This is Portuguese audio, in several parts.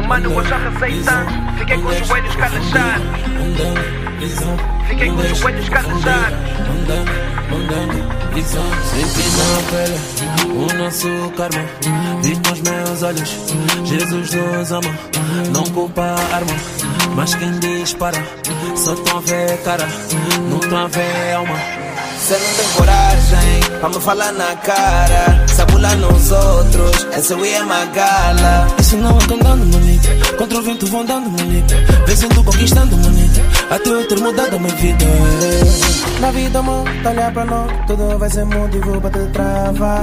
mano, eu já recei tanto. Fiquei com os joelhos calejados. Fiquei com os joelhos calejados. Senti na pele o nosso karma. Vi nos meus olhos, Jesus nos ama. Não culpa a arma, mas quem dispara só tão a ver cara, não tão a ver alma. Cê não tem coragem pra me falar na cara. Sabula nos outros, essa é uma gala. Isso não é andando, manita. Contra o vento vão dando, manita. Vencendo, conquistando, manita. Até eu ter mudado a minha vida. Na vida, amor, tá olhar pra nós. Tudo vai ser motivo pra te travar.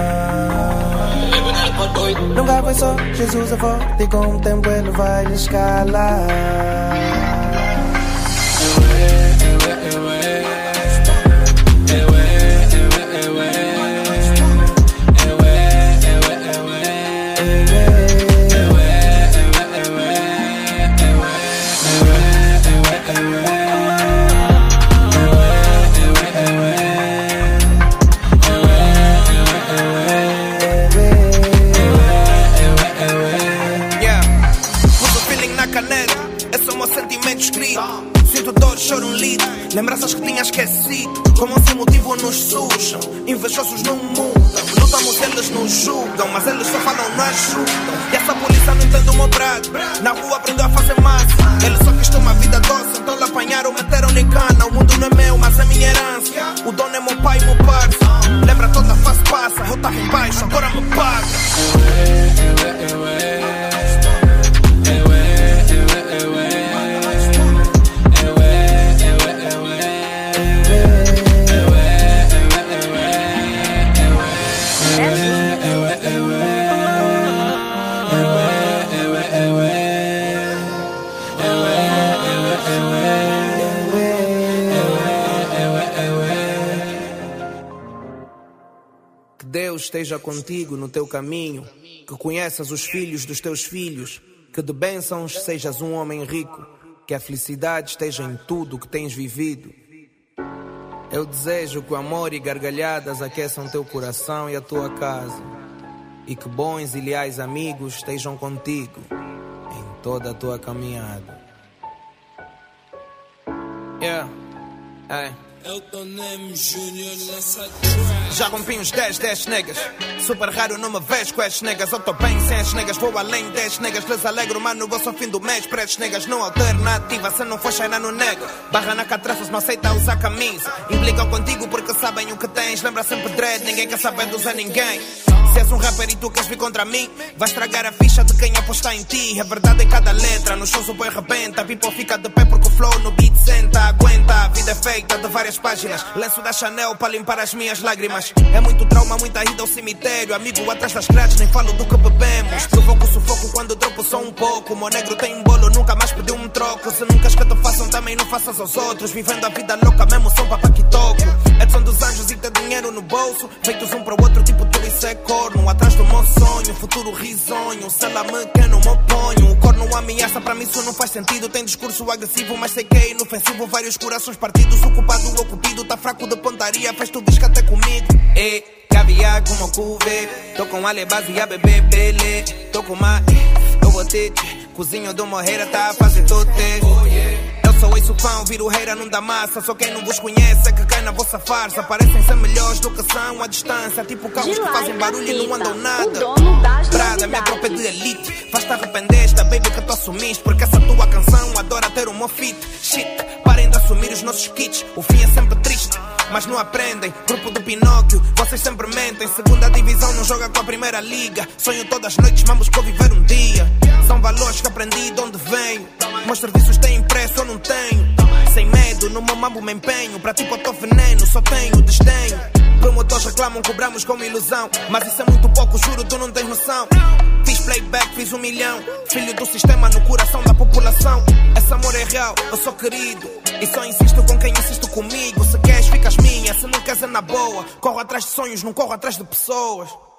Nunca foi só, Jesus é forte. E com o tempo ele vai lhe escalar. Sinto dor, choro um litro. Lembranças que tinha esquecido. Como sem motivo nos sujam. Invejosos não mudam. Lutamos, eles nos julgam. Mas eles só falam, não ajudam. E essa polícia não entende o meu brado. Na rua aprendeu a fazer massa. Ele só quis ter uma vida doce. Então lhe apanharam, meteram em cana. O mundo não é meu, mas é minha herança. O dono é meu pai e meu parça. Lembra toda a fase passa. Eu tava em baixo, agora me paga. Que Deus esteja contigo no teu caminho, que conheças os filhos dos teus filhos, que de bênçãos sejas um homem rico, que a felicidade esteja em tudo o que tens vivido. Eu desejo que o amor e gargalhadas aqueçam teu coração e a tua casa, e que bons e leais amigos estejam contigo em toda a tua caminhada. Elton M. Júnior nessa track. Já rompi uns 10 negas. Super raro não me vês com as negas. Eu tô bem sem as negas, vou além das negas. Les alegro, mano, eu sou fim do mês. Para as negas não alternativa, se não for cheirar no nega. Barra na catraças, não aceita usar camisa. Implicam contigo porque sabem o que tens. Lembra sempre dread, ninguém quer saber de usar ninguém. Se és um rapper e tu queres vir contra mim, vais estragar a ficha de quem apostar em ti. É verdade em cada letra, nos shows o boi rebenta. People fica de pé porque o flow no beat senta. Aguenta, a vida é feita de várias páginas. Lenço da Chanel para limpar as minhas lágrimas. É muito trauma, muita ida ao cemitério. Amigo atrás das grades, nem falo do que bebemos. Provoco sufoco quando dropo só um pouco. Meu negro tem bolo, nunca mais pediu um troco. Se nunca que te façam, também não faças aos outros. Vivendo a vida louca, mesmo som papá que toco. Edson dos anjos e ter dinheiro no bolso. Feitos um para o outro, tipo tu isso é corno. Atrás do meu sonho, futuro risonho. Se ela me quer, não me oponho. O corno ameaça, para mim isso não faz sentido. Tem discurso agressivo, mas sei que é inofensivo. Vários corações partidos, o culpado ou cupido. Tá fraco de pontaria, fez tu disco até comigo. Caviar como cuve. Tô com ale base e a bebê bele. Tô com uma, eu vou ter. Cozinho do morreira, tá a fazer tote. Eu sou esse pão, viro reira, não dá massa. Só quem não vos conhece é que cai na vossa farsa. Parecem ser melhores do que são à distância. Tipo carros que fazem barulho e não andam nada. Prada, minha tropa é de elite. Faz-te arrepender esta baby que tu assumiste. Porque essa tua canção adora ter um meu fit. Shit, parem de assumir os nossos kits. O fim é sempre triste, mas não aprendem. Grupo do Pinóquio, vocês sempre mentem. Segunda divisão não joga com a primeira liga. Sonho todas as noites, vamos conviver um dia. São valores que aprendi de onde venho. Meus serviços têm impresso, eu não tenho. Sem medo, no meu mambo me empenho. Pra ti botou veneno, só tenho desdenho. Promotores reclamam, cobramos como ilusão. Mas isso é muito pouco, juro, tu não tens noção. Fiz playback, fiz 1 milhão. Filho do sistema no coração da população. Esse amor é real, eu sou querido. E só insisto com quem insiste comigo. Se queres, ficas minha, se não queres é na boa. Corro atrás de sonhos, não corro atrás de pessoas.